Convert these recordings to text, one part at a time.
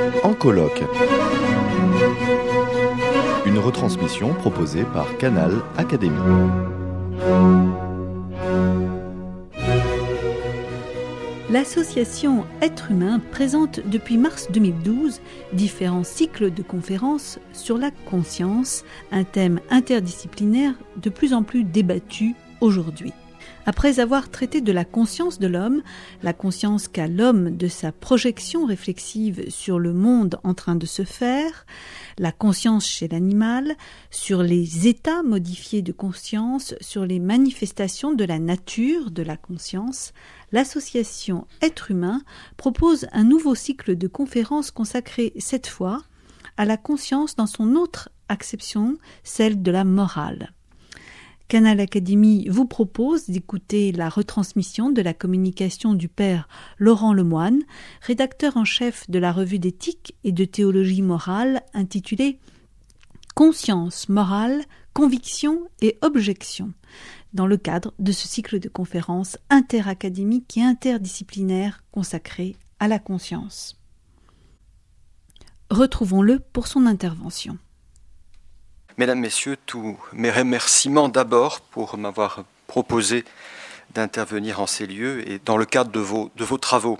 En colloque. Une retransmission proposée par Canal Académie. L'association Être Humain présente depuis mars 2012 différents cycles de conférences sur la conscience, un thème interdisciplinaire de plus en plus débattu aujourd'hui. Après avoir traité de la conscience de l'homme, la conscience qu'a l'homme de sa projection réflexive sur le monde en train de se faire, la conscience chez l'animal, sur les états modifiés de conscience, sur les manifestations de la nature de la conscience, l'association Être Humain propose un nouveau cycle de conférences consacré cette fois à la conscience dans son autre acception, celle de la morale. Canal Académie vous propose d'écouter la retransmission de la communication du père Laurent Lemoine, rédacteur en chef de la revue d'éthique et de théologie morale intitulée « Conscience morale, conviction et objection » dans le cadre de ce cycle de conférences interacadémiques et interdisciplinaires consacré à la conscience. Retrouvons-le pour son intervention. Mesdames, Messieurs, tous mes remerciements d'abord pour m'avoir proposé d'intervenir en ces lieux et dans le cadre de vos travaux.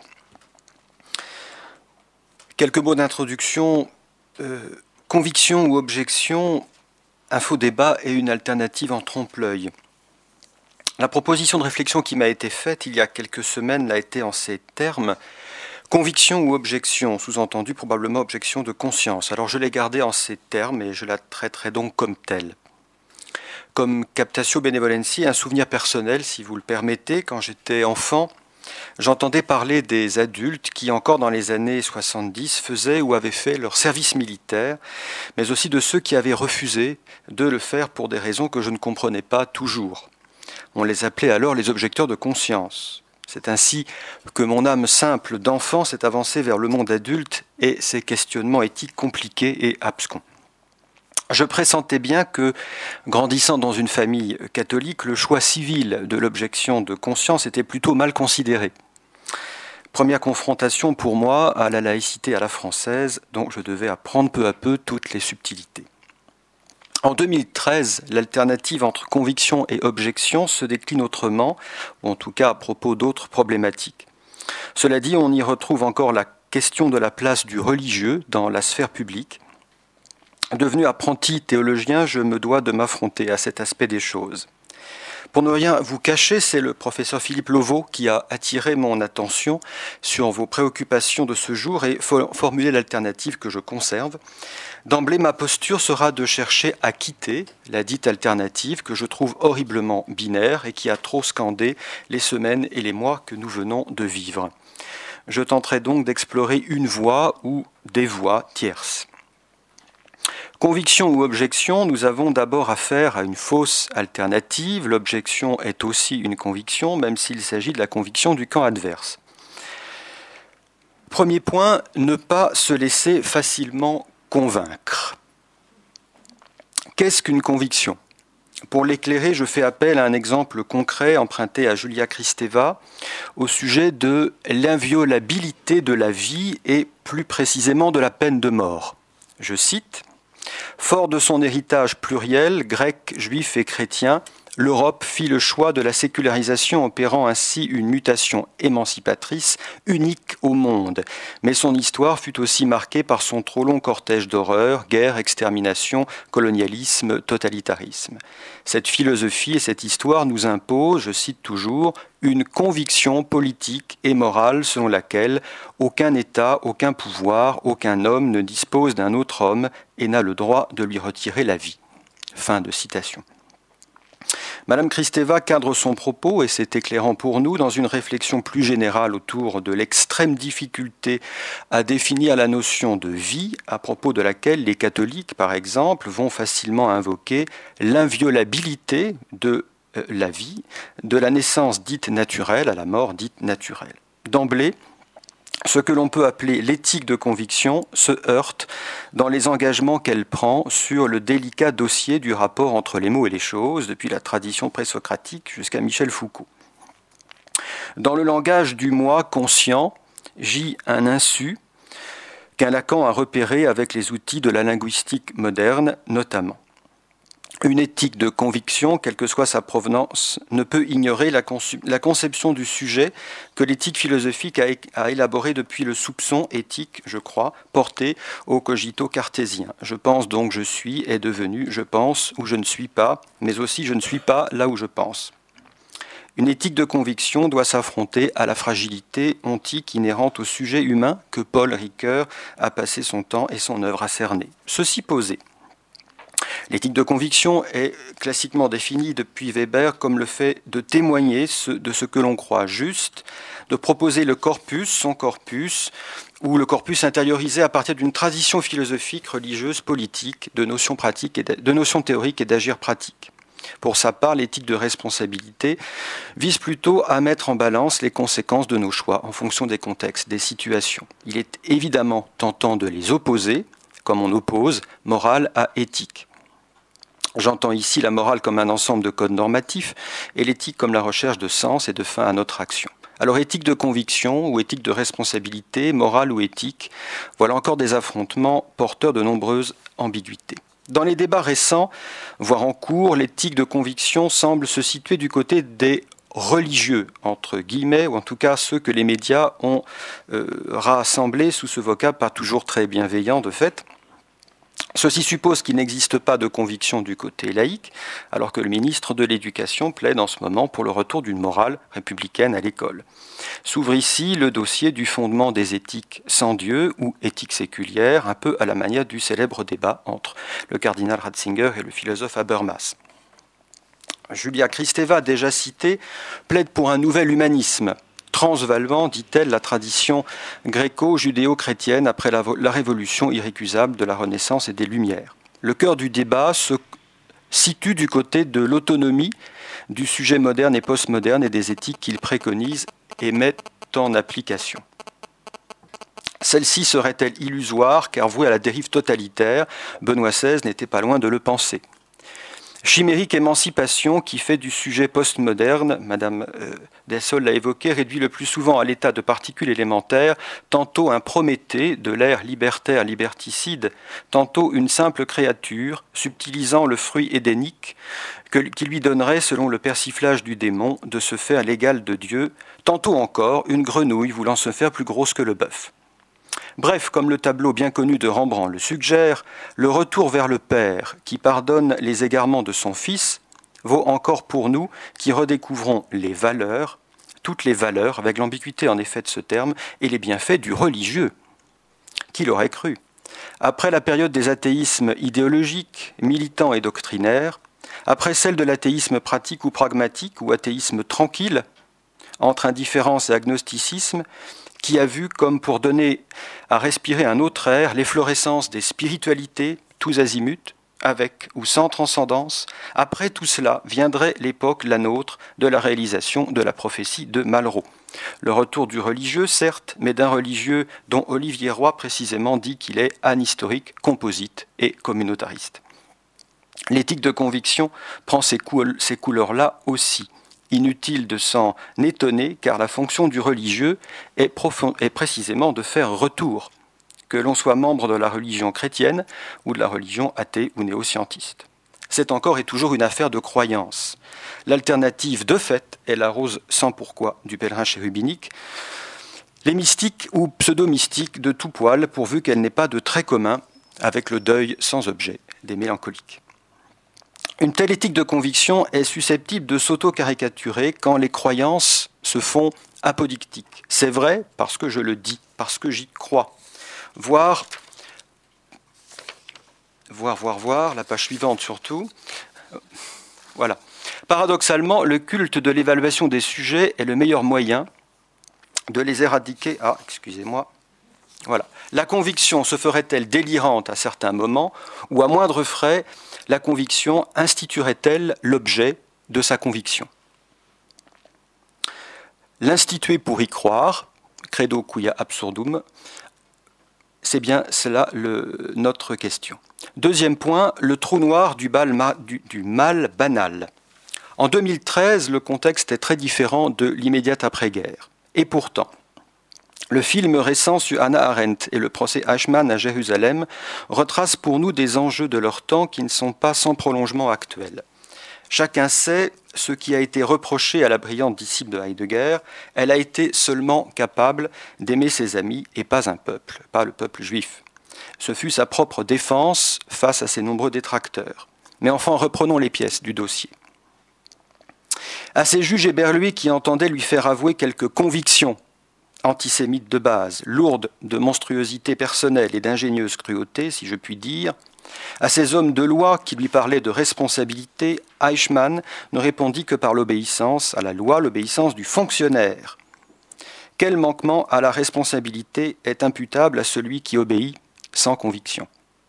Quelques mots d'introduction. Conviction ou objection, un faux débat et une alternative en trompe-l'œil. La proposition de réflexion qui m'a été faite il y a quelques semaines l'a été en ces termes. Conviction ou objection, sous-entendu probablement objection de conscience. Alors je l'ai gardée en ces termes et je la traiterai donc comme telle. Comme captatio benevolentiae, un souvenir personnel, si vous le permettez, quand j'étais enfant, j'entendais parler des adultes qui, encore dans les années 70, faisaient ou avaient fait leur service militaire, mais aussi de ceux qui avaient refusé de le faire pour des raisons que je ne comprenais pas toujours. On les appelait alors les objecteurs de conscience. C'est ainsi que mon âme simple d'enfant s'est avancée vers le monde adulte et ses questionnements éthiques compliqués et abscons. Je pressentais bien que, grandissant dans une famille catholique, le choix civil de l'objection de conscience était plutôt mal considéré. Première confrontation pour moi à la laïcité à la française, dont je devais apprendre peu à peu toutes les subtilités. En 2013, l'alternative entre conviction et objection se décline autrement, ou en tout cas à propos d'autres problématiques. Cela dit, on y retrouve encore la question de la place du religieux dans la sphère publique. Devenu apprenti théologien, je me dois de m'affronter à cet aspect des choses. Pour ne rien vous cacher, c'est le professeur Philippe Lauveau qui a attiré mon attention sur vos préoccupations de ce jour et formulé l'alternative que je conserve. D'emblée, ma posture sera de chercher à quitter la dite alternative que je trouve horriblement binaire et qui a trop scandé les semaines et les mois que nous venons de vivre. Je tenterai donc d'explorer une voie ou des voies tierces. Conviction ou objection, nous avons d'abord affaire à une fausse alternative. L'objection est aussi une conviction, même s'il s'agit de la conviction du camp adverse. Premier point, ne pas se laisser facilement convaincre. Qu'est-ce qu'une conviction ? Pour l'éclairer, je fais appel à un exemple concret emprunté à Julia Kristeva au sujet de l'inviolabilité de la vie et plus précisément de la peine de mort. Je cite « Fort de son héritage pluriel, grec, juif et chrétien, l'Europe fit le choix de la sécularisation opérant ainsi une mutation émancipatrice unique au monde. Mais son histoire fut aussi marquée par son trop long cortège d'horreurs, guerre, extermination, colonialisme, totalitarisme. Cette philosophie et cette histoire nous imposent, je cite toujours, une conviction politique et morale selon laquelle aucun État, aucun pouvoir, aucun homme ne dispose d'un autre homme et n'a le droit de lui retirer la vie. » Fin de citation. Madame Kristeva cadre son propos, et c'est éclairant pour nous, dans une réflexion plus générale autour de l'extrême difficulté à définir la notion de vie, à propos de laquelle les catholiques, par exemple, vont facilement invoquer l'inviolabilité de la vie, de la naissance dite naturelle à la mort dite naturelle. D'emblée, ce que l'on peut appeler l'éthique de conviction se heurte dans les engagements qu'elle prend sur le délicat dossier du rapport entre les mots et les choses, depuis la tradition présocratique jusqu'à Michel Foucault. Dans le langage du moi conscient, gît un insu qu'un Lacan a repéré avec les outils de la linguistique moderne notamment. Une éthique de conviction, quelle que soit sa provenance, ne peut ignorer la conception du sujet que l'éthique philosophique a élaborée depuis le soupçon éthique, je crois, porté au cogito cartésien. Je pense donc je suis est devenu je pense ou je ne suis pas, mais aussi je ne suis pas là où je pense. Une éthique de conviction doit s'affronter à la fragilité ontique inhérente au sujet humain que Paul Ricoeur a passé son temps et son œuvre à cerner. Ceci posé, l'éthique de conviction est classiquement définie depuis Weber comme le fait de témoigner de ce que l'on croit juste, de proposer le corpus, son corpus, ou le corpus intériorisé à partir d'une tradition philosophique, religieuse, politique, de notions pratiques, de notions théoriques et d'agir pratique. Pour sa part, l'éthique de responsabilité vise plutôt à mettre en balance les conséquences de nos choix en fonction des contextes, des situations. Il est évidemment tentant de les opposer, comme on oppose morale à éthique. J'entends ici la morale comme un ensemble de codes normatifs et l'éthique comme la recherche de sens et de fin à notre action. Alors éthique de conviction ou éthique de responsabilité, morale ou éthique, voilà encore des affrontements porteurs de nombreuses ambiguïtés. Dans les débats récents, voire en cours, l'éthique de conviction semble se situer du côté des religieux, entre guillemets, ou en tout cas ceux que les médias ont rassemblés sous ce vocable pas toujours très bienveillant de fait. Ceci suppose qu'il n'existe pas de conviction du côté laïque, alors que le ministre de l'Éducation plaide en ce moment pour le retour d'une morale républicaine à l'école. S'ouvre ici le dossier du fondement des éthiques sans Dieu ou éthique séculière, un peu à la manière du célèbre débat entre le cardinal Ratzinger et le philosophe Habermas. Julia Kristeva, déjà citée, plaide pour un nouvel humanisme, transvalvant, dit-elle, la tradition gréco-judéo-chrétienne après la révolution irrécusable de la Renaissance et des Lumières. Le cœur du débat se situe du côté de l'autonomie du sujet moderne et postmoderne et des éthiques qu'il préconise et met en application. Celle-ci serait-elle illusoire car vouée à la dérive totalitaire? Benoît XVI n'était pas loin de le penser. Chimérique émancipation qui fait du sujet postmoderne, Madame Dessol l'a évoqué, réduit le plus souvent à l'état de particules élémentaires, tantôt un Prométhée de l'ère libertaire liberticide, tantôt une simple créature, subtilisant le fruit édénique qui lui donnerait, selon le persiflage du démon, de se faire l'égal de Dieu, tantôt encore une grenouille voulant se faire plus grosse que le bœuf. Bref, comme le tableau bien connu de Rembrandt le suggère, le retour vers le Père qui pardonne les égarements de son Fils vaut encore pour nous qui redécouvrons les valeurs, toutes les valeurs, avec l'ambiguïté en effet de ce terme, et les bienfaits du religieux. Qui l'aurait cru? Après la période des athéismes idéologiques, militants et doctrinaires, après celle de l'athéisme pratique ou pragmatique ou athéisme tranquille, entre indifférence et agnosticisme, qui a vu comme pour donner à respirer un autre air l'efflorescence des spiritualités, tous azimuts, avec ou sans transcendance. Après tout cela viendrait l'époque, la nôtre, de la réalisation de la prophétie de Malraux. Le retour du religieux, certes, mais d'un religieux dont Olivier Roy précisément dit qu'il est anhistorique, composite et communautariste. L'éthique de conviction prend ces couleurs-là aussi. Inutile de s'en étonner, car la fonction du religieux est précisément de faire retour, que l'on soit membre de la religion chrétienne ou de la religion athée ou néo-scientiste. C'est encore et toujours une affaire de croyance. L'alternative, de fait, est la rose sans pourquoi du pèlerin chérubinique, les mystiques ou pseudo-mystiques de tout poil, pourvu qu'elle n'ait pas de trait commun avec le deuil sans objet des mélancoliques. Une telle éthique de conviction est susceptible de s'auto-caricaturer quand les croyances se font apodictiques. C'est vrai parce que je le dis, parce que j'y crois. Voir, la page suivante surtout. Voilà. Paradoxalement, le culte de l'évaluation des sujets est le meilleur moyen de les éradiquer. Ah, excusez-moi. Voilà. La conviction se ferait-elle délirante à certains moments, ou à moindre frais, la conviction instituerait-elle l'objet de sa conviction? L'instituer pour y croire, credo quia absurdum, c'est bien cela notre question. Deuxième point, le trou noir du mal banal. En 2013, le contexte est très différent de l'immédiate après-guerre. Et pourtant, Le film récent sur Hannah Arendt et le procès Eichmann à Jérusalem retrace pour nous des enjeux de leur temps qui ne sont pas sans prolongement actuels. Chacun sait ce qui a été reproché à la brillante disciple de Heidegger. Elle a été seulement capable d'aimer ses amis et pas un peuple, pas le peuple juif. Ce fut sa propre défense face à ses nombreux détracteurs. Mais enfin, reprenons les pièces du dossier. À ces juges éberlués qui entendaient lui faire avouer quelques convictions antisémites de base, lourdes de monstruosité personnelle et d'ingénieuse cruauté, si je puis dire, à ces hommes de loi qui lui parlaient de responsabilité, Eichmann ne répondit que par l'obéissance à la loi, l'obéissance du fonctionnaire. Quel manquement à la responsabilité est imputable à celui qui obéit sans conviction ?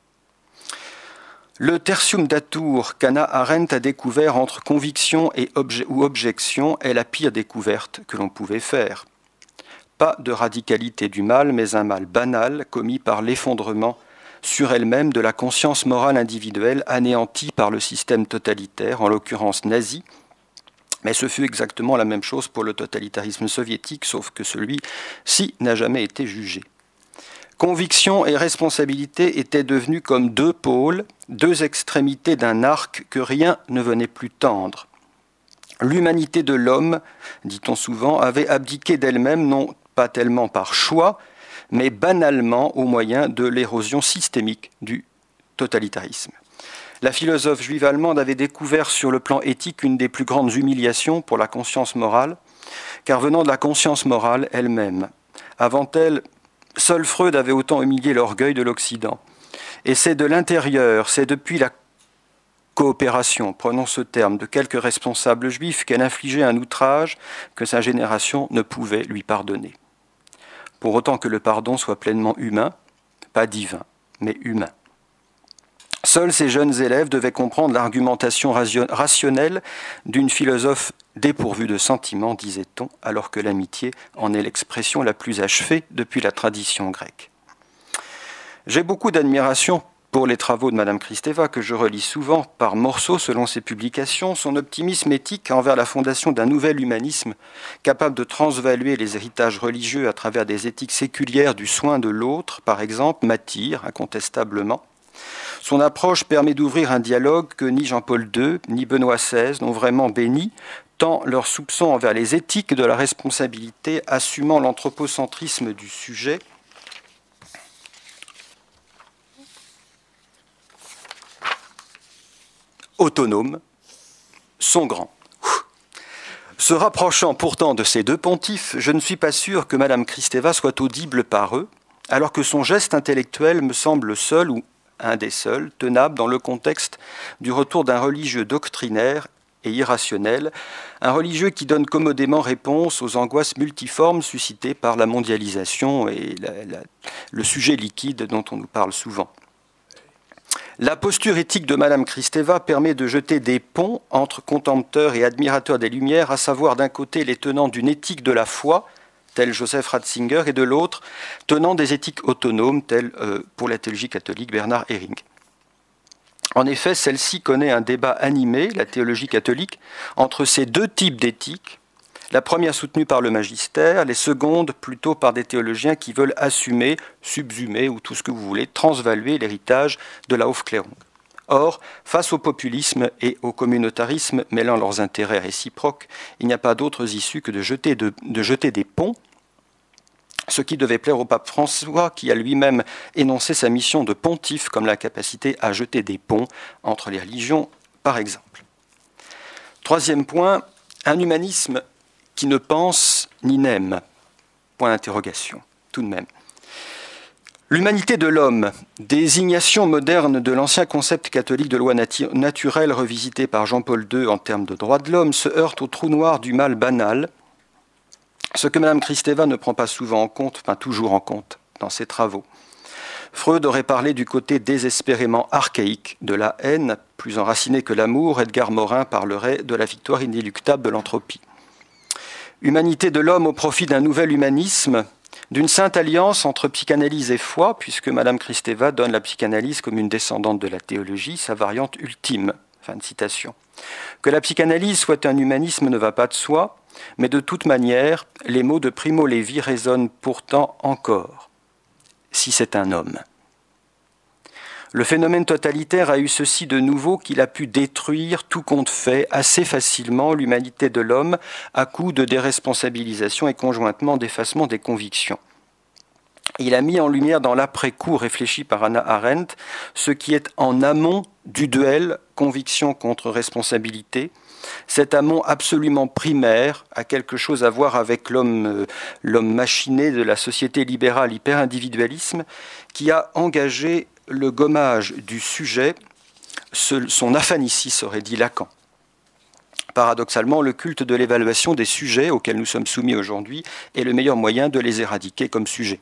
Le tertium datur qu'Hannah Arendt a découvert entre conviction ou objection est la pire découverte que l'on pouvait faire. Pas de radicalité du mal, mais un mal banal commis par l'effondrement sur elle-même de la conscience morale individuelle anéantie par le système totalitaire, en l'occurrence nazi, mais ce fut exactement la même chose pour le totalitarisme soviétique, sauf que celui-ci n'a jamais été jugé. Conviction et responsabilité étaient devenus comme deux pôles, deux extrémités d'un arc que rien ne venait plus tendre. L'humanité de l'homme, dit-on souvent, avait abdiqué d'elle-même, non pas tellement par choix, mais banalement au moyen de l'érosion systémique du totalitarisme. La philosophe juive allemande avait découvert sur le plan éthique une des plus grandes humiliations pour la conscience morale, car venant de la conscience morale elle-même. Avant elle, seul Freud avait autant humilié l'orgueil de l'Occident. Et c'est de l'intérieur, c'est depuis la coopération, prenons ce terme, de quelques responsables juifs qu'elle infligeait un outrage que sa génération ne pouvait lui pardonner. Pour autant que le pardon soit pleinement humain, pas divin, mais humain. Seuls ces jeunes élèves devaient comprendre l'argumentation rationnelle d'une philosophe dépourvue de sentiments, disait-on, alors que l'amitié en est l'expression la plus achevée depuis la tradition grecque. J'ai beaucoup d'admiration pour les travaux de Madame Kristeva, que je relis souvent par morceaux selon ses publications, son optimisme éthique envers la fondation d'un nouvel humanisme capable de transvaluer les héritages religieux à travers des éthiques séculières du soin de l'autre, par exemple, m'attire incontestablement. Son approche permet d'ouvrir un dialogue que ni Jean-Paul II, ni Benoît XVI n'ont vraiment béni, tant leurs soupçons envers les éthiques de la responsabilité, assumant l'anthropocentrisme du sujet, autonomes, sont grands. Se rapprochant pourtant de ces deux pontifes, je ne suis pas sûr que Madame Kristeva soit audible par eux, alors que son geste intellectuel me semble le seul ou un des seuls tenable dans le contexte du retour d'un religieux doctrinaire et irrationnel, un religieux qui donne commodément réponse aux angoisses multiformes suscitées par la mondialisation et le sujet liquide dont on nous parle souvent. La posture éthique de Madame Kristeva permet de jeter des ponts entre contempteurs et admirateurs des Lumières, à savoir d'un côté les tenants d'une éthique de la foi, tel Joseph Ratzinger, et de l'autre, tenant des éthiques autonomes, tels pour la théologie catholique Bernard Ehring. En effet, celle-ci connaît un débat animé, la théologie catholique, entre ces deux types d'éthiques, la première soutenue par le magistère, les secondes plutôt par des théologiens qui veulent assumer, subsumer ou tout ce que vous voulez, transvaluer l'héritage de la Aufklärung. Or, face au populisme et au communautarisme mêlant leurs intérêts réciproques, il n'y a pas d'autres issues que de jeter des ponts, ce qui devait plaire au pape François, qui a lui-même énoncé sa mission de pontife comme la capacité à jeter des ponts entre les religions, par exemple. Troisième point, un humanisme qui ne pense ni n'aime. Point d'interrogation, tout de même. L'humanité de l'homme, désignation moderne de l'ancien concept catholique de loi naturelle revisité par Jean-Paul II en termes de droits de l'homme, se heurte au trou noir du mal banal, ce que Mme Kristeva ne prend pas souvent en compte, enfin toujours en compte, dans ses travaux. Freud aurait parlé du côté désespérément archaïque de la haine, plus enracinée que l'amour. Edgar Morin parlerait de la victoire inéluctable de l'entropie. Humanité de l'homme au profit d'un nouvel humanisme, d'une sainte alliance entre psychanalyse et foi, puisque Mme Kristeva donne la psychanalyse comme une descendante de la théologie, sa variante ultime. Fin de citation. Que la psychanalyse soit un humanisme ne va pas de soi. mais de toute manière, les mots de Primo Levi résonnent pourtant encore. Si c'est un homme. Le phénomène totalitaire a eu ceci de nouveau qu'il a pu détruire tout compte fait assez facilement l'humanité de l'homme à coup de déresponsabilisation et conjointement d'effacement des convictions. Il a mis en lumière dans l'après-coup réfléchi par Hannah Arendt ce qui est en amont du duel conviction contre responsabilité. Cet amont absolument primaire a quelque chose à voir avec l'homme machiné de la société libérale hyper-individualisme qui a engagé le gommage du sujet, son aphanisis, aurait dit Lacan. Paradoxalement, le culte de l'évaluation des sujets auxquels nous sommes soumis aujourd'hui est le meilleur moyen de les éradiquer comme sujets.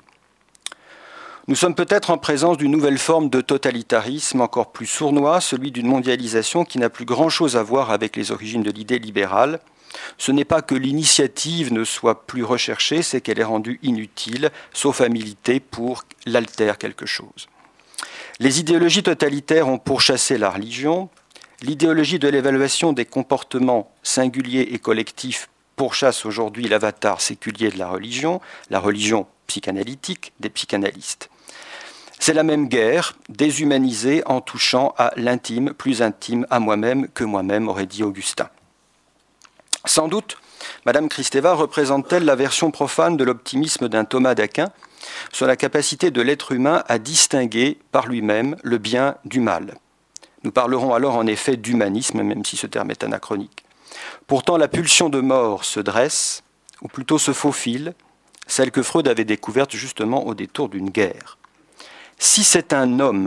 Nous sommes peut-être en présence d'une nouvelle forme de totalitarisme encore plus sournois, celui d'une mondialisation qui n'a plus grand-chose à voir avec les origines de l'idée libérale. Ce n'est pas que l'initiative ne soit plus recherchée, c'est qu'elle est rendue inutile, sauf à militer pour l'altère quelque chose. Les idéologies totalitaires ont pourchassé la religion. L'idéologie de l'évaluation des comportements singuliers et collectifs pourchasse aujourd'hui l'avatar séculier de la religion psychanalytique des psychanalystes. C'est la même guerre, déshumanisée en touchant à l'intime, plus intime à moi-même que moi-même, aurait dit Augustin. Sans doute, Madame Kristeva représente-t-elle la version profane de l'optimisme d'un Thomas d'Aquin sur la capacité de l'être humain à distinguer par lui-même le bien du mal. Nous parlerons alors en effet d'humanisme, même si ce terme est anachronique. Pourtant, la pulsion de mort se dresse, ou plutôt se faufile, celle que Freud avait découverte justement au détour d'une guerre. Si c'est un homme,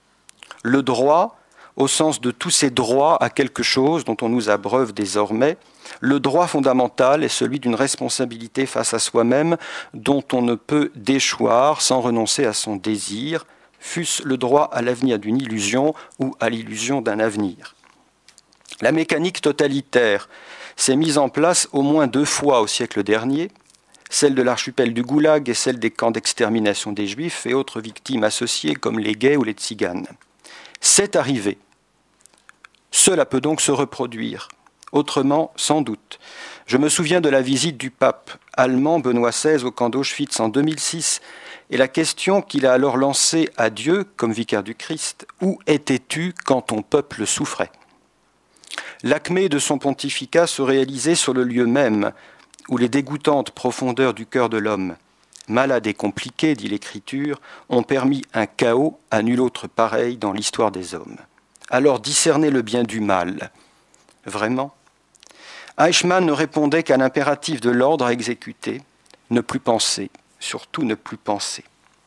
le droit, au sens de tous ces droits à quelque chose dont on nous abreuve désormais, le droit fondamental est celui d'une responsabilité face à soi-même dont on ne peut déchoir sans renoncer à son désir, fût-ce le droit à l'avenir d'une illusion ou à l'illusion d'un avenir. La mécanique totalitaire s'est mise en place au moins 2 fois au siècle dernier, celle de l'archipel du Goulag et celle des camps d'extermination des Juifs et autres victimes associées comme les gays ou les tziganes. C'est arrivé. Cela peut donc se reproduire. Autrement, sans doute. Je me souviens de la visite du pape allemand Benoît XVI au camp d'Auschwitz en 2006 et la question qu'il a alors lancée à Dieu, comme vicaire du Christ, « Où étais-tu quand ton peuple souffrait ?» L'acmé de son pontificat se réalisait sur le lieu même où les dégoûtantes profondeurs du cœur de l'homme, malade et compliqué, dit l'Écriture, ont permis un chaos à nul autre pareil dans l'histoire des hommes. Alors discerner le bien du mal, vraiment ? Eichmann ne répondait qu'à l'impératif de l'ordre à exécuter, ne plus penser, surtout ne plus penser.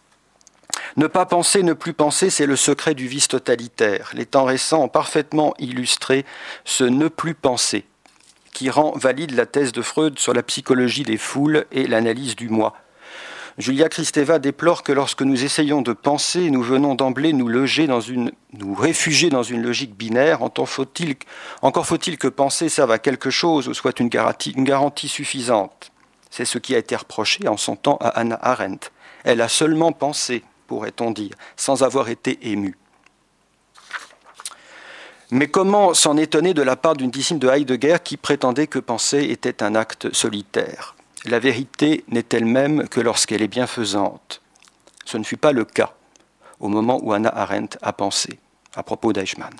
Ne pas penser, ne plus penser, c'est le secret du vice totalitaire. Les temps récents ont parfaitement illustré ce ne plus penser, qui rend valide la thèse de Freud sur la psychologie des foules et l'analyse du moi. Julia Kristeva déplore que lorsque nous essayons de penser, nous venons d'emblée nous réfugier dans une logique binaire. Encore faut-il que penser serve à quelque chose ou soit une garantie suffisante. C'est ce qui a été reproché en son temps à Hannah Arendt. Elle a seulement pensé, pourrait-on dire, sans avoir été émue. Mais comment s'en étonner de la part d'une disciple de Heidegger qui prétendait que penser était un acte solitaire ? La vérité n'est elle-même que lorsqu'elle est bienfaisante. Ce ne fut pas le cas au moment où Hannah Arendt a pensé, à propos d'Eichmann.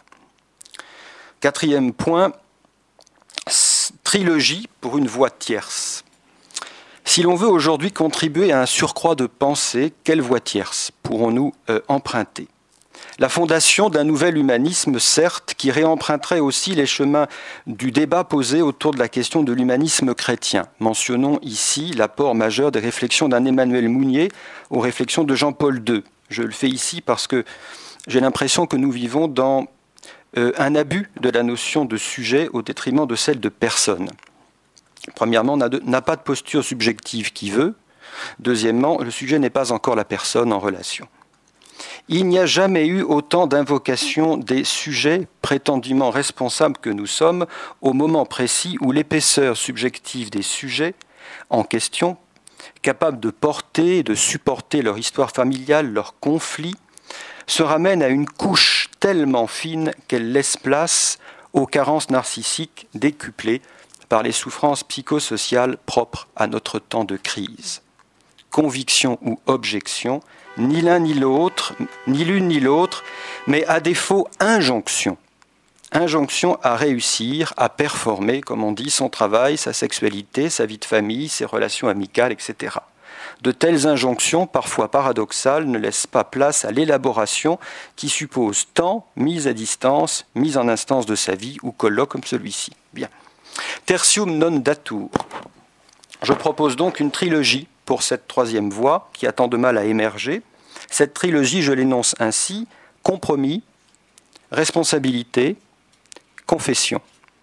4e point, trilogie pour une voie tierce. Si l'on veut aujourd'hui contribuer à un surcroît de pensée, quelle voie tierce pourrons-nous emprunter ? La fondation d'un nouvel humanisme, certes, qui réemprunterait aussi les chemins du débat posé autour de la question de l'humanisme chrétien. Mentionnons ici l'apport majeur des réflexions d'un Emmanuel Mounier aux réflexions de Jean-Paul II. Je le fais ici parce que j'ai l'impression que nous vivons dans un abus de la notion de sujet au détriment de celle de personne. Premièrement, n'a pas de posture subjective qui veut. Deuxièmement, le sujet n'est pas encore la personne en relation. Il n'y a jamais eu autant d'invocations des sujets prétendument responsables que nous sommes au moment précis où l'épaisseur subjective des sujets en question, capables de porter et de supporter leur histoire familiale, leurs conflits, se ramène à une couche tellement fine qu'elle laisse place aux carences narcissiques décuplées par les souffrances psychosociales propres à notre temps de crise. Conviction ou objection, ni l'un ni l'autre, ni l'une ni l'autre, mais à défaut injonction. Injonction à réussir, à performer, comme on dit, son travail, sa sexualité, sa vie de famille, ses relations amicales, etc. De telles injonctions, parfois paradoxales, ne laissent pas place à l'élaboration qui suppose temps, mise à distance, mise en instance de sa vie ou colloque comme celui-ci. Bien. Tertium non datur. Je propose donc une trilogie pour cette troisième voie qui a tant de mal à émerger. Cette trilogie, je l'énonce ainsi: compromis, responsabilité, confession.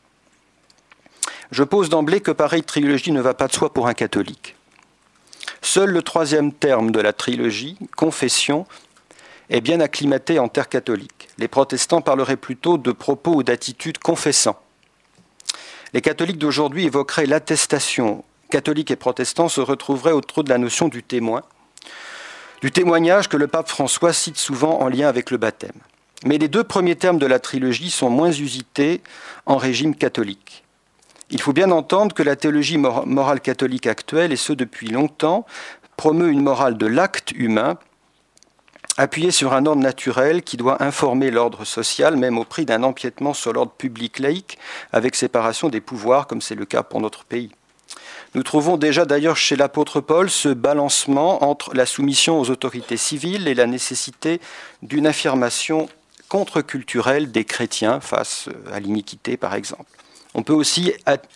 Je pose d'emblée que pareille trilogie ne va pas de soi pour un catholique. Seul le troisième terme de la trilogie, confession, est bien acclimaté en terre catholique. Les protestants parleraient plutôt de propos ou d'attitudes confessants. Les catholiques d'aujourd'hui évoqueraient l'attestation. Catholiques et protestants se retrouveraient autour de la notion du témoin, du témoignage que le pape François cite souvent en lien avec le baptême. Mais les deux premiers termes de la trilogie sont moins usités en régime catholique. Il faut bien entendre que la théologie morale catholique actuelle, et ce depuis longtemps, promeut une morale de l'acte humain, appuyée sur un ordre naturel qui doit informer l'ordre social, même au prix d'un empiètement sur l'ordre public laïque, avec séparation des pouvoirs, comme c'est le cas pour notre pays. Nous trouvons déjà d'ailleurs chez l'apôtre Paul ce balancement entre la soumission aux autorités civiles et la nécessité d'une affirmation contre-culturelle des chrétiens face à l'iniquité, par exemple. On peut aussi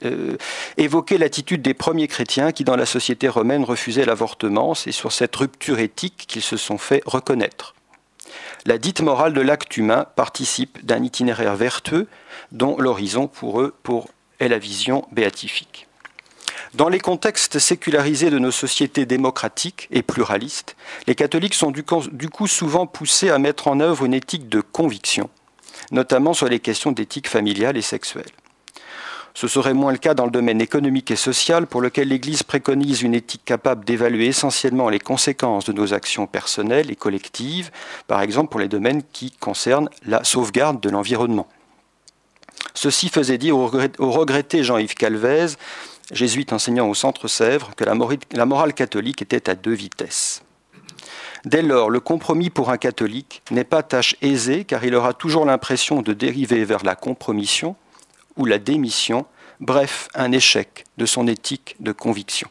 évoquer l'attitude des premiers chrétiens qui, dans la société romaine, refusaient l'avortement. C'est sur cette rupture éthique qu'ils se sont fait reconnaître. La dite morale de l'acte humain participe d'un itinéraire vertueux dont l'horizon pour eux est la vision béatifique. Dans les contextes sécularisés de nos sociétés démocratiques et pluralistes, les catholiques sont du coup souvent poussés à mettre en œuvre une éthique de conviction, notamment sur les questions d'éthique familiale et sexuelle. Ce serait moins le cas dans le domaine économique et social, pour lequel l'Église préconise une éthique capable d'évaluer essentiellement les conséquences de nos actions personnelles et collectives, par exemple pour les domaines qui concernent la sauvegarde de l'environnement. Ceci faisait dire au regretté Jean-Yves Calvez, jésuite enseignant au Centre Sèvres, que la morale catholique était à deux vitesses. Dès lors, le compromis pour un catholique n'est pas tâche aisée, car il aura toujours l'impression de dériver vers la compromission ou la démission, bref, un échec de son éthique de conviction.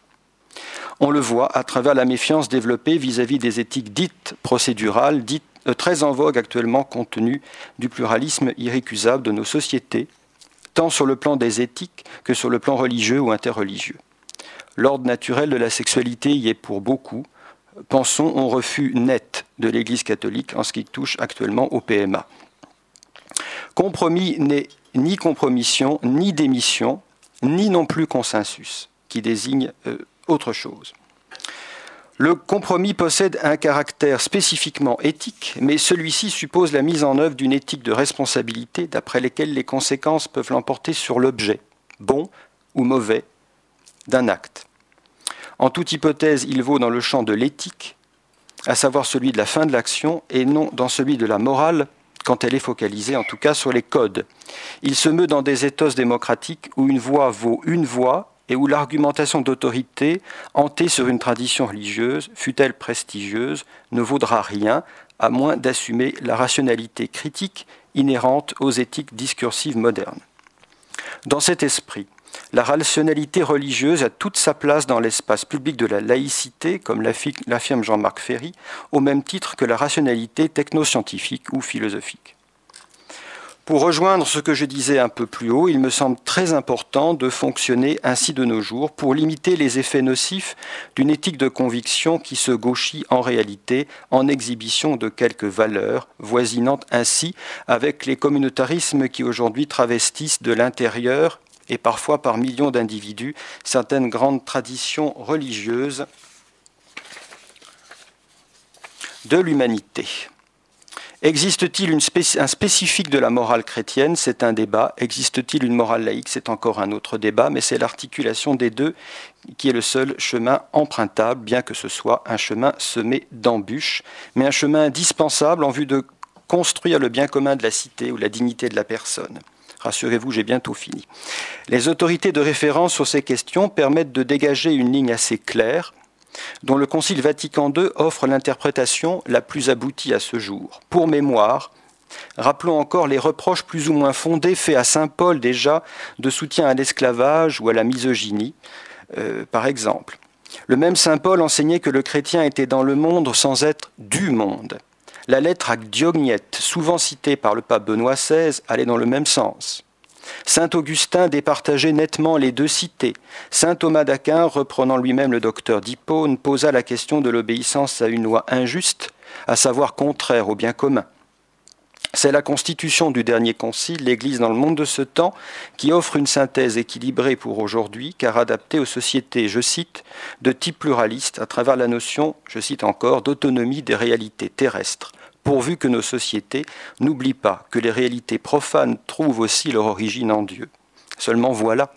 On le voit à travers la méfiance développée vis-à-vis des éthiques dites procédurales, dites très en vogue actuellement compte tenu du pluralisme irrécusable de nos sociétés, tant sur le plan des éthiques que sur le plan religieux ou interreligieux. L'ordre naturel de la sexualité y est pour beaucoup. Pensons au refus net de l'Église catholique en ce qui touche actuellement au PMA. Compromis n'est ni compromission, ni démission, ni non plus consensus, qui désigne autre chose. Le compromis possède un caractère spécifiquement éthique, mais celui-ci suppose la mise en œuvre d'une éthique de responsabilité d'après lesquelles les conséquences peuvent l'emporter sur l'objet, bon ou mauvais, d'un acte. En toute hypothèse, il vaut dans le champ de l'éthique, à savoir celui de la fin de l'action, et non dans celui de la morale, quand elle est focalisée en tout cas sur les codes. Il se meut dans des ethos démocratiques où une voix vaut une voix et où l'argumentation d'autorité, hantée sur une tradition religieuse, fût-elle prestigieuse, ne vaudra rien, à moins d'assumer la rationalité critique inhérente aux éthiques discursives modernes. Dans cet esprit, la rationalité religieuse a toute sa place dans l'espace public de la laïcité, comme l'affirme Jean-Marc Ferry, au même titre que la rationalité technoscientifique ou philosophique. Pour rejoindre ce que je disais un peu plus haut, il me semble très important de fonctionner ainsi de nos jours pour limiter les effets nocifs d'une éthique de conviction qui se gauchit en réalité en exhibition de quelques valeurs, voisinant ainsi avec les communautarismes qui aujourd'hui travestissent de l'intérieur et parfois par millions d'individus, certaines grandes traditions religieuses de l'humanité. Existe-t-il un spécifique de la morale chrétienne? C'est un débat. Existe-t-il une morale laïque? C'est encore un autre débat, mais c'est l'articulation des deux qui est le seul chemin empruntable, bien que ce soit un chemin semé d'embûches, mais un chemin indispensable en vue de construire le bien commun de la cité ou la dignité de la personne. Rassurez-vous, j'ai bientôt fini. Les autorités de référence sur ces questions permettent de dégager une ligne assez claire, dont le Concile Vatican II offre l'interprétation la plus aboutie à ce jour. Pour mémoire, rappelons encore les reproches plus ou moins fondés faits à saint Paul déjà de soutien à l'esclavage ou à la misogynie, par exemple. Le même saint Paul enseignait que le chrétien était dans le monde sans être du monde. La lettre à Diognète, souvent citée par le pape Benoît XVI, allait dans le même sens. Saint Augustin départageait nettement les deux cités. Saint Thomas d'Aquin, reprenant lui-même le docteur d'Hippone, posa la question de l'obéissance à une loi injuste, à savoir contraire au bien commun. C'est la constitution du dernier concile, l'Église dans le monde de ce temps, qui offre une synthèse équilibrée pour aujourd'hui, car adaptée aux sociétés, je cite, de type pluraliste, à travers la notion, je cite encore, d'autonomie des réalités terrestres, pourvu que nos sociétés n'oublient pas que les réalités profanes trouvent aussi leur origine en Dieu. Seulement voilà.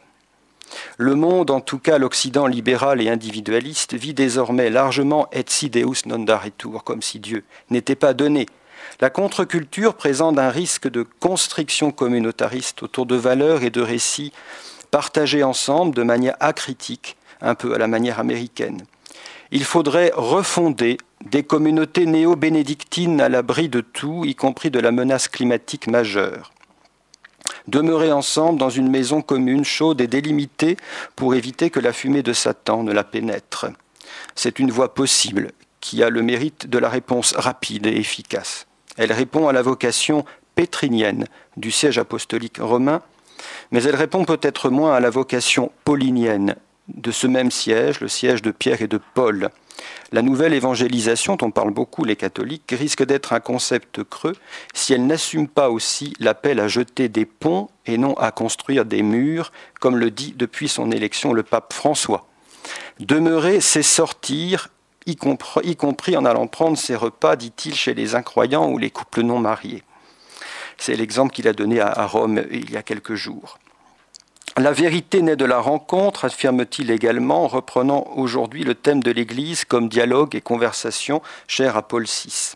Le monde, en tout cas l'Occident libéral et individualiste, vit désormais largement et si Deus non daretur, comme si Dieu n'était pas donné. La contre-culture présente un risque de constriction communautariste autour de valeurs et de récits partagés ensemble de manière acritique, un peu à la manière américaine. Il faudrait refonder des communautés néo-bénédictines à l'abri de tout, y compris de la menace climatique majeure. Demeurer ensemble dans une maison commune, chaude et délimitée pour éviter que la fumée de Satan ne la pénètre. C'est une voie possible qui a le mérite de la réponse rapide et efficace. Elle répond à la vocation pétrinienne du siège apostolique romain, mais elle répond peut-être moins à la vocation paulinienne de ce même siège, le siège de Pierre et de Paul. La nouvelle évangélisation, dont parlent beaucoup les catholiques, risque d'être un concept creux si elle n'assume pas aussi l'appel à jeter des ponts et non à construire des murs, comme le dit depuis son élection le pape François. Demeurer, c'est sortir, y compris en allant prendre ses repas, dit-il, chez les incroyants ou les couples non mariés. C'est l'exemple qu'il a donné à Rome il y a quelques jours. La vérité naît de la rencontre, affirme-t-il également, reprenant aujourd'hui le thème de l'Église comme dialogue et conversation cher à Paul VI.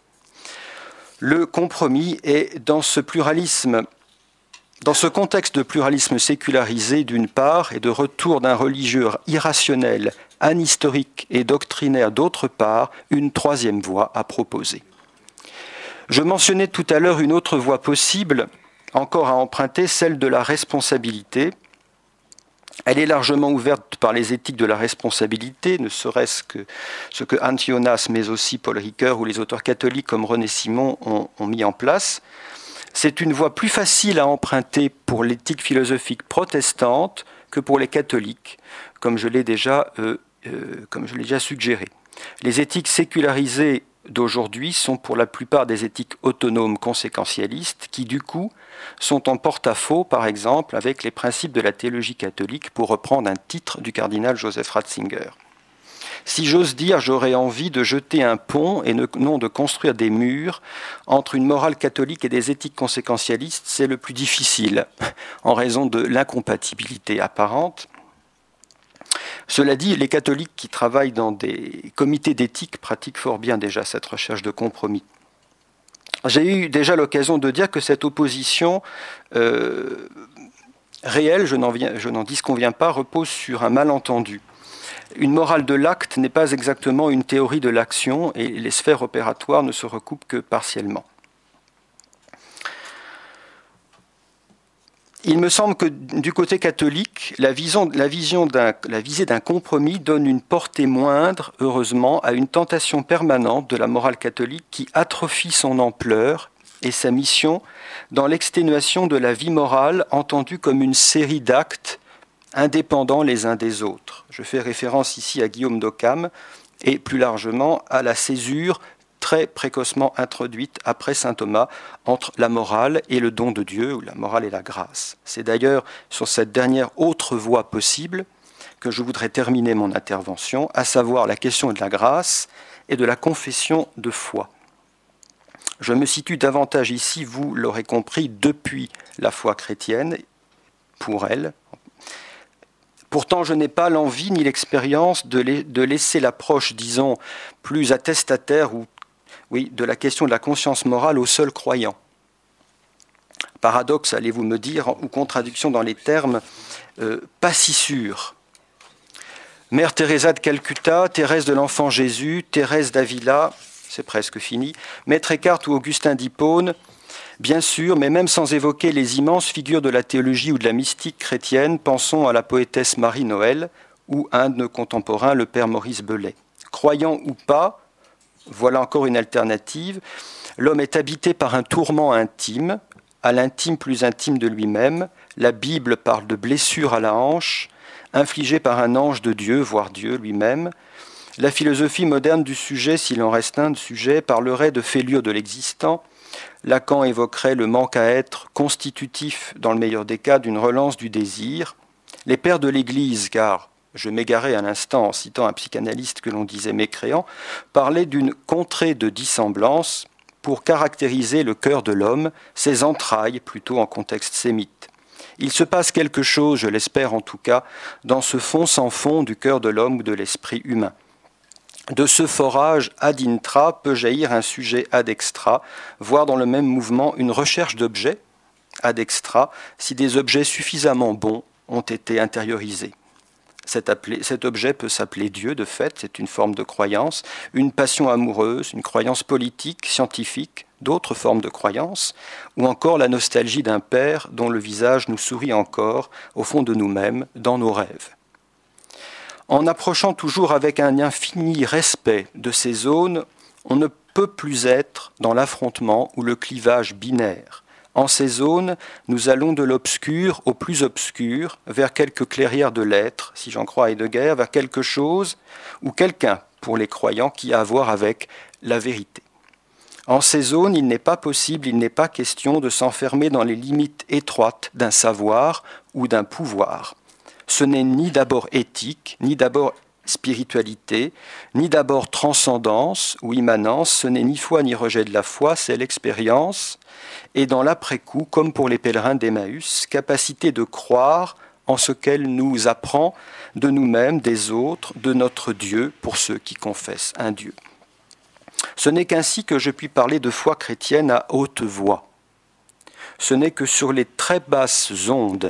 Le compromis est dans ce pluralisme, dans ce contexte de pluralisme sécularisé d'une part et de retour d'un religieux irrationnel, anhistorique et doctrinaire d'autre part, une troisième voie à proposer. Je mentionnais tout à l'heure une autre voie possible, encore à emprunter, celle de la responsabilité. Elle est largement ouverte par les éthiques de la responsabilité, ne serait-ce que ce que Antionas, mais aussi Paul Ricoeur ou les auteurs catholiques comme René Simon ont mis en place. C'est une voie plus facile à emprunter pour l'éthique philosophique protestante que pour les catholiques, comme je l'ai déjà suggéré. Les éthiques sécularisées d'aujourd'hui sont pour la plupart des éthiques autonomes conséquentialistes qui, du coup, sont en porte-à-faux, par exemple, avec les principes de la théologie catholique, pour reprendre un titre du cardinal Joseph Ratzinger. Si j'ose dire, j'aurais envie de jeter un pont et non de construire des murs entre une morale catholique et des éthiques conséquentialistes, c'est le plus difficile, en raison de l'incompatibilité apparente. Cela dit, les catholiques qui travaillent dans des comités d'éthique pratiquent fort bien déjà cette recherche de compromis. J'ai eu déjà l'occasion de dire que cette opposition réelle, je n'en disconviens pas, repose sur un malentendu. Une morale de l'acte n'est pas exactement une théorie de l'action et les sphères opératoires ne se recoupent que partiellement. Il me semble que du côté catholique, la visée d'un compromis donne une portée moindre, heureusement, à une tentation permanente de la morale catholique qui atrophie son ampleur et sa mission dans l'exténuation de la vie morale entendue comme une série d'actes indépendants les uns des autres. Je fais référence ici à Guillaume d'Occam et plus largement à la césure très précocement introduite après saint Thomas entre la morale et le don de Dieu, ou la morale et la grâce. C'est d'ailleurs sur cette dernière autre voie possible que je voudrais terminer mon intervention, à savoir la question de la grâce et de la confession de foi. Je me situe davantage ici, vous l'aurez compris, depuis la foi chrétienne, pour elle. Pourtant, je n'ai pas l'envie ni l'expérience de laisser l'approche, disons, plus attestataire de la question de la conscience morale aux seuls croyants. Paradoxe, allez-vous me dire, ou contradiction dans les termes pas si sûrs. Mère Teresa de Calcutta, Thérèse de l'Enfant Jésus, Thérèse d'Avila, c'est presque fini, Maître Eckhart ou Augustin d'Hippone, bien sûr, mais même sans évoquer les immenses figures de la théologie ou de la mystique chrétienne, pensons à la poétesse Marie-Noël ou à un de nos contemporains, le père Maurice Belay. Croyant ou pas, voilà encore une alternative, l'homme est habité par un tourment intime, à l'intime plus intime de lui-même. La Bible parle de blessures à la hanche, infligées par un ange de Dieu, voire Dieu lui-même. La philosophie moderne du sujet, s'il en reste un de sujet, parlerait de fêlure de l'existant. Lacan évoquerait le manque à être constitutif, dans le meilleur des cas, d'une relance du désir. Les pères de l'Église, car je m'égarais à l'instant en citant un psychanalyste que l'on disait mécréant, parlaient d'une contrée de dissemblance pour caractériser le cœur de l'homme, ses entrailles, plutôt en contexte sémite. Il se passe quelque chose, je l'espère en tout cas, dans ce fond sans fond du cœur de l'homme ou de l'esprit humain. De ce forage ad intra peut jaillir un sujet ad extra, voire dans le même mouvement une recherche d'objets ad extra, si des objets suffisamment bons ont été intériorisés. Cet objet peut s'appeler Dieu, de fait, c'est une forme de croyance, une passion amoureuse, une croyance politique, scientifique, d'autres formes de croyance, ou encore la nostalgie d'un père dont le visage nous sourit encore au fond de nous-mêmes, dans nos rêves. En approchant toujours avec un infini respect de ces zones, on ne peut plus être dans l'affrontement ou le clivage binaire. En ces zones, nous allons de l'obscur au plus obscur, vers quelques clairières de l'être, si j'en crois Heidegger, vers quelque chose ou quelqu'un, pour les croyants, qui a à voir avec la vérité. En ces zones, il n'est pas possible, il n'est pas question de s'enfermer dans les limites étroites d'un savoir ou d'un pouvoir. Ce n'est ni d'abord éthique, ni d'abord spiritualité, ni d'abord transcendance ou immanence, ce n'est ni foi ni rejet de la foi, c'est l'expérience, et dans l'après-coup, comme pour les pèlerins d'Emmaüs, capacité de croire en ce qu'elle nous apprend de nous-mêmes, des autres, de notre Dieu, pour ceux qui confessent un Dieu. Ce n'est qu'ainsi que je puis parler de foi chrétienne à haute voix. Ce n'est que sur les très basses ondes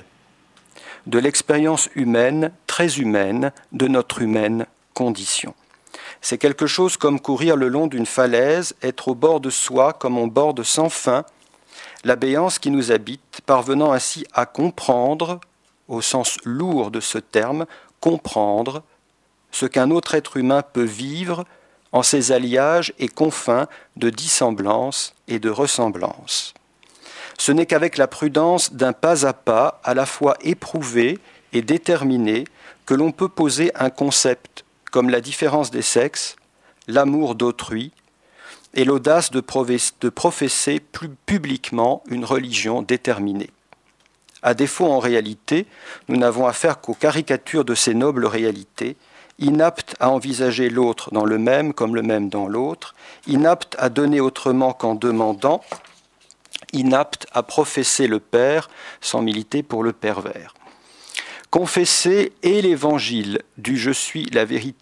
de l'expérience humaine, très humaine, de notre humaine condition. C'est quelque chose comme courir le long d'une falaise, être au bord de soi comme on borde sans fin, la béance qui nous habite, parvenant ainsi à comprendre, au sens lourd de ce terme, comprendre ce qu'un autre être humain peut vivre en ses alliages et confins de dissemblance et de ressemblance. Ce n'est qu'avec la prudence d'un pas à la fois éprouvé et déterminé, que l'on peut poser un concept comme la différence des sexes, l'amour d'autrui et l'audace de professer plus publiquement une religion déterminée. À défaut, en réalité, nous n'avons affaire qu'aux caricatures de ces nobles réalités, inaptes à envisager l'autre dans le même comme le même dans l'autre, inaptes à donner autrement qu'en demandant, inaptes à professer le Père sans militer pour le pervers. Confesser et l'évangile du « je suis la vérité »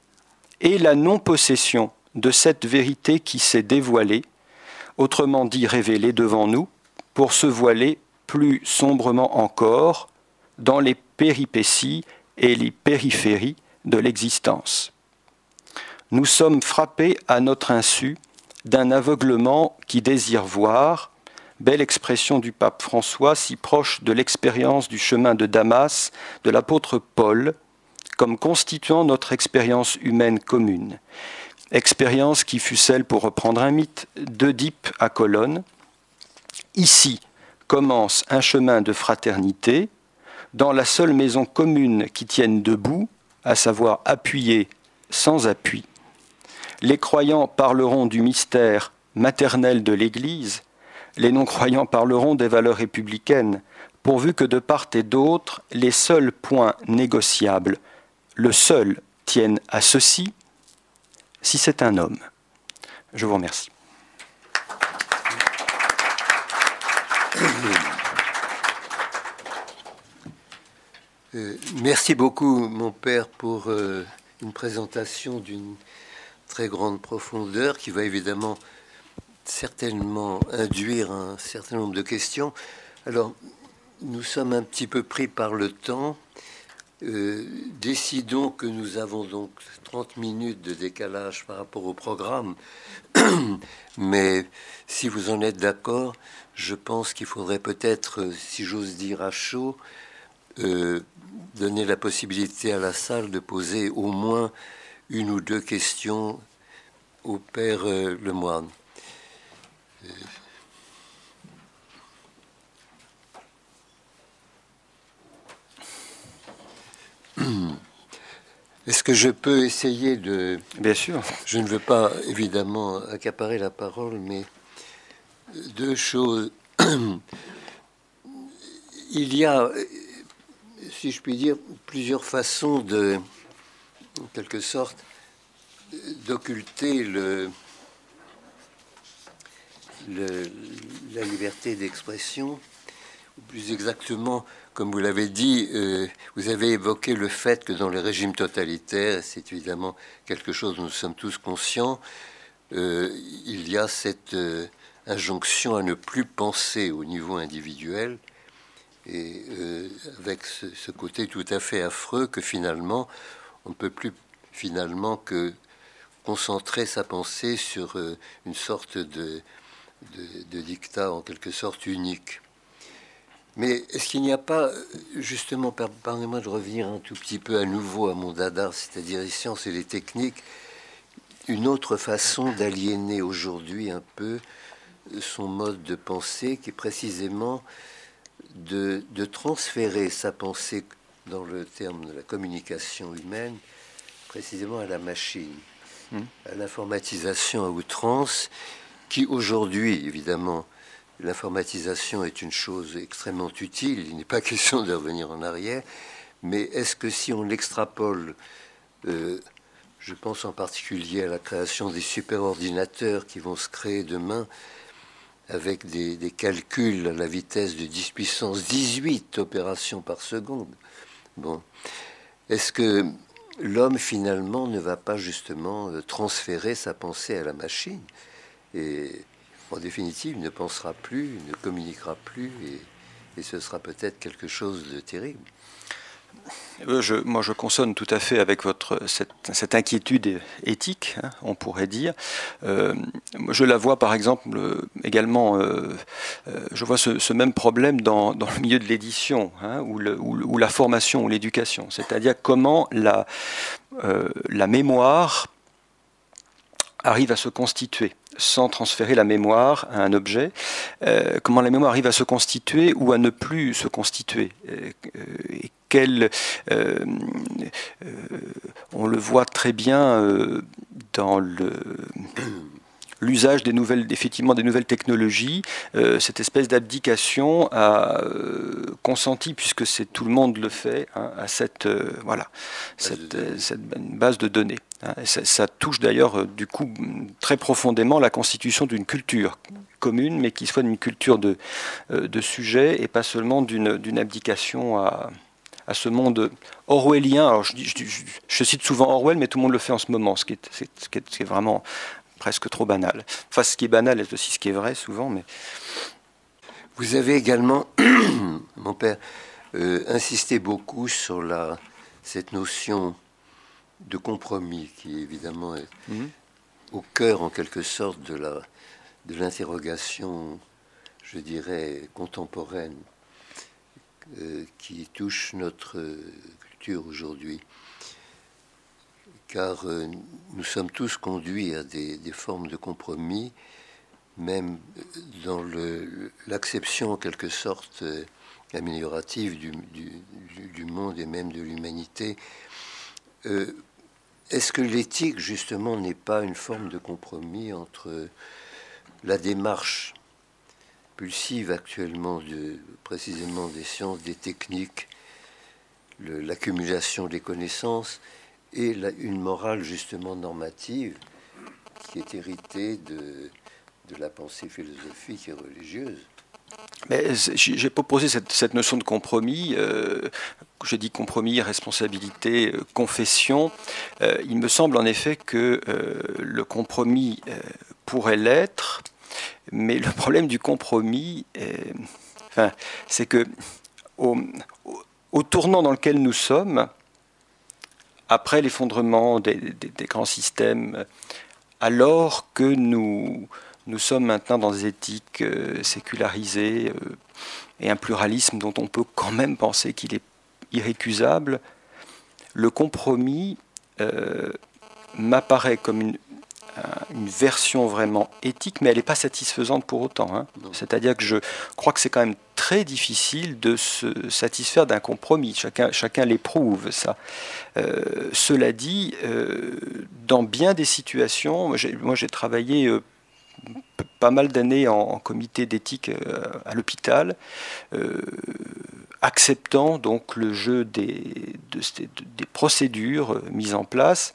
et la non-possession de cette vérité qui s'est dévoilée, autrement dit révélée devant nous, pour se voiler plus sombrement encore dans les péripéties et les périphéries de l'existence. Nous sommes frappés à notre insu d'un aveuglement qui désire voir, belle expression du pape François, si proche de l'expérience du chemin de Damas de l'apôtre Paul, comme constituant notre expérience humaine commune. Expérience qui fut celle, pour reprendre un mythe, d'Œdipe à Colonne. Ici commence un chemin de fraternité, dans la seule maison commune qui tienne debout, à savoir appuyée sans appui. Les croyants parleront du mystère maternel de l'Église, les non-croyants parleront des valeurs républicaines, pourvu que de part et d'autre, les seuls points négociables, le seul, tiennent à ceci, si c'est un homme. Je vous remercie. Merci beaucoup, mon père, pour une présentation d'une très grande profondeur qui va évidemment certainement induire un certain nombre de questions. Alors, nous sommes un petit peu pris par le temps. Décidons que nous avons donc 30 minutes de décalage par rapport au programme. Mais si vous en êtes d'accord, je pense qu'il faudrait peut-être, si j'ose dire à chaud, donner la possibilité à la salle de poser au moins une ou deux questions au Père Lemoine. Est-ce que je peux essayer de... Bien sûr. Je ne veux pas évidemment accaparer la parole, mais deux choses. Il y a, si je puis dire, plusieurs façons de, en quelque sorte, d'occulter la liberté d'expression, ou plus exactement, comme vous l'avez dit, vous avez évoqué le fait que dans les régimes totalitaires, c'est évidemment quelque chose dont nous sommes tous conscients, il y a cette injonction à ne plus penser au niveau individuel, et avec ce côté tout à fait affreux que finalement, on ne peut plus finalement que concentrer sa pensée sur une sorte de dictat en quelque sorte unique. Mais est-ce qu'il n'y a pas, justement, pardonnez-moi de revenir un tout petit peu à nouveau à mon dada, c'est-à-dire les sciences et les techniques, une autre façon d'aliéner aujourd'hui un peu son mode de pensée, qui est précisément de transférer sa pensée, dans le terme de la communication humaine, précisément à la machine, à l'informatisation à outrance, qui aujourd'hui, évidemment, l'informatisation est une chose extrêmement utile, il n'est pas question de revenir en arrière, mais est-ce que si on l'extrapole, je pense en particulier à la création des superordinateurs qui vont se créer demain, avec des calculs à la vitesse de 10 puissance 18 opérations par seconde, bon, est-ce que l'homme finalement ne va pas justement transférer sa pensée à la machine et en définitive, ne pensera plus, ne communiquera plus, et ce sera peut-être quelque chose de terrible. Moi, je consonne tout à fait avec cette inquiétude éthique, hein, on pourrait dire. Je la vois, par exemple, également, je vois ce même problème dans le milieu de l'édition, hein, ou la formation, ou l'éducation. C'est-à-dire comment la mémoire arrive à se constituer sans transférer la mémoire à un objet, comment la mémoire arrive à se constituer ou à ne plus se constituer. On le voit très bien dans l'usage des nouvelles technologies, cette espèce d'abdication a consenti, puisque tout le monde le fait, hein, à cette base de données. Hein. Ça touche d'ailleurs du coup très profondément la constitution d'une culture commune, mais qui soit une culture de sujet et pas seulement d'une abdication à ce monde orwellien. Alors je cite souvent Orwell, mais tout le monde le fait en ce moment, ce qui est vraiment presque trop banal. Enfin, ce qui est banal est aussi ce qui est vrai souvent. Mais vous avez également, mon père, insisté beaucoup sur cette notion de compromis qui évidemment est au cœur en quelque sorte de l'interrogation, je dirais, contemporaine qui touche notre culture aujourd'hui. Car nous sommes tous conduits à des formes de compromis, même dans l'acception en quelque sorte améliorative du monde et même de l'humanité. Est-ce que l'éthique, justement, n'est pas une forme de compromis entre la démarche pulsive actuellement précisément des sciences, des techniques, l'accumulation des connaissances, et une morale justement normative qui est héritée de la pensée philosophique et religieuse? Mais j'ai proposé cette notion de compromis. Je dis compromis, responsabilité, confession. Il me semble en effet que le compromis pourrait l'être Mais le problème du compromis, c'est que au tournant dans lequel nous sommes, après l'effondrement des grands systèmes, alors que nous sommes maintenant dans des éthiques sécularisées et un pluralisme dont on peut quand même penser qu'il est irrécusable, le compromis m'apparaît comme une version vraiment éthique, mais elle n'est pas satisfaisante pour autant. Hein. C'est-à-dire que je crois que c'est quand même très difficile de se satisfaire d'un compromis. Chacun l'éprouve, ça. Cela dit, dans bien des situations, moi j'ai travaillé pas mal d'années en comité d'éthique à l'hôpital, acceptant donc le jeu des procédures mises en place.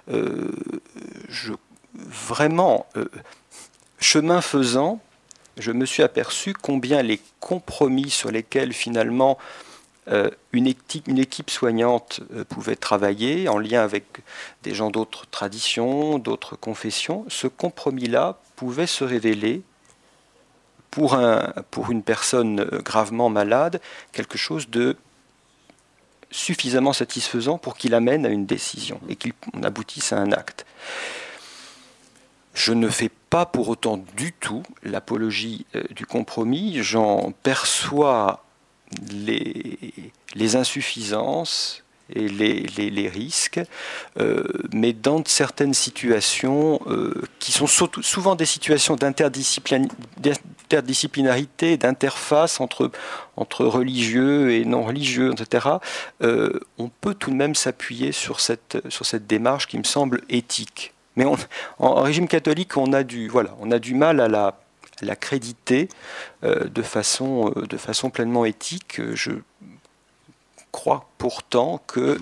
Vraiment, chemin faisant, je me suis aperçu combien les compromis sur lesquels finalement une équipe soignante pouvait travailler en lien avec des gens d'autres traditions, d'autres confessions, ce compromis-là pouvait se révéler pour une personne gravement malade quelque chose de suffisamment satisfaisant pour qu'il amène à une décision et qu'on aboutisse à un acte. Je ne fais pas pour autant du tout l'apologie du compromis. J'en perçois les insuffisances et les risques, mais dans certaines situations qui sont souvent des situations d'interdisciplinarité, d'interface entre religieux et non religieux, etc., on peut tout de même s'appuyer sur cette démarche qui me semble éthique. Mais en régime catholique, on a du mal à l'accréditer de façon pleinement éthique. Je crois pourtant que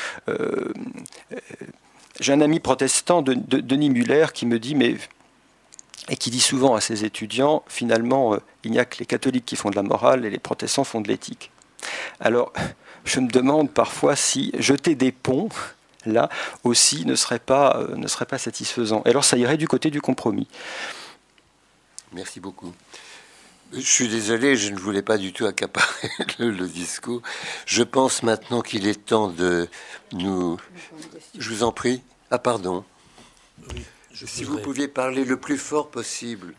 j'ai un ami protestant, Denis Muller, qui me dit et qui dit souvent à ses étudiants, finalement, il n'y a que les catholiques qui font de la morale et les protestants font de l'éthique. Alors, je me demande parfois si jeter des ponts là aussi ne serait pas satisfaisant. Et alors ça irait du côté du compromis. Merci beaucoup. Je suis désolé, je ne voulais pas du tout accaparer le discours. Je pense maintenant qu'il est temps de nous... Je vous en prie. Ah pardon. Oui, si vous pouviez parler le plus fort possible.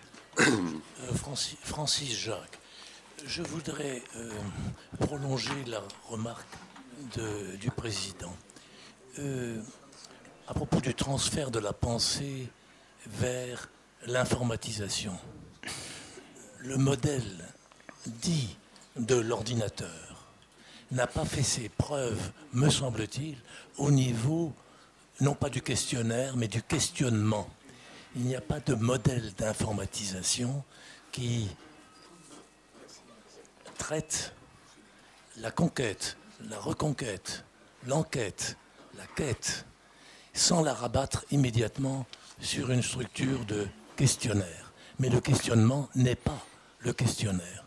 Francis Jacques, je voudrais prolonger la remarque du président. À propos du transfert de la pensée vers l'informatisation, le modèle dit de l'ordinateur n'a pas fait ses preuves, me semble-t-il, au niveau non pas du questionnaire, mais du questionnement. Il n'y a pas de modèle d'informatisation qui traite la conquête, la reconquête, l'enquête, la quête, sans la rabattre immédiatement sur une structure de questionnaire. Mais le questionnement n'est pas le questionnaire.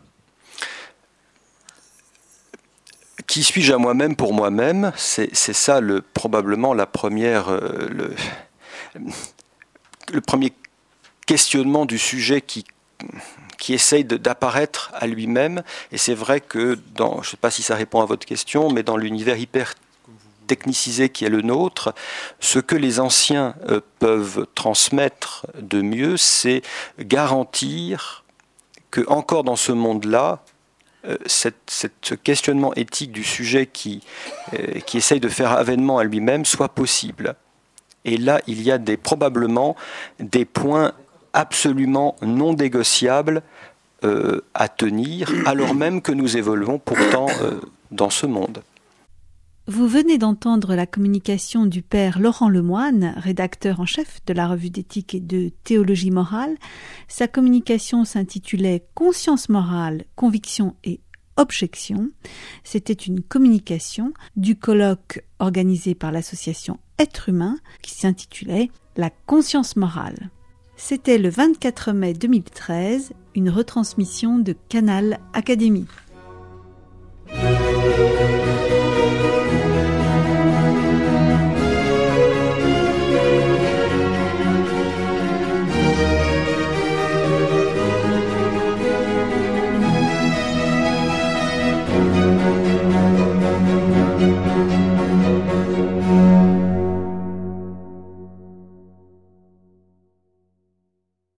Qui suis-je à moi-même pour moi-même ? C'est ça probablement la première, le premier questionnement du sujet qui essaye d'apparaître à lui-même. Et c'est vrai que, je ne sais pas si ça répond à votre question, mais dans l'univers hyper technicisé qui est le nôtre, ce que les anciens peuvent transmettre de mieux, c'est garantir que, encore dans ce monde-là, ce questionnement éthique du sujet qui essaye de faire avènement à lui-même soit possible. Et là, il y a probablement des points absolument non négociables à tenir, alors même que nous évoluons pourtant dans ce monde. Vous venez d'entendre la communication du père Laurent Lemoine, rédacteur en chef de la revue d'éthique et de théologie morale. Sa communication s'intitulait « Conscience morale, conviction et objection ». C'était une communication du colloque organisé par l'association Être humain qui s'intitulait « La conscience morale ». C'était le 24 mai 2013, une retransmission de Canal Académie.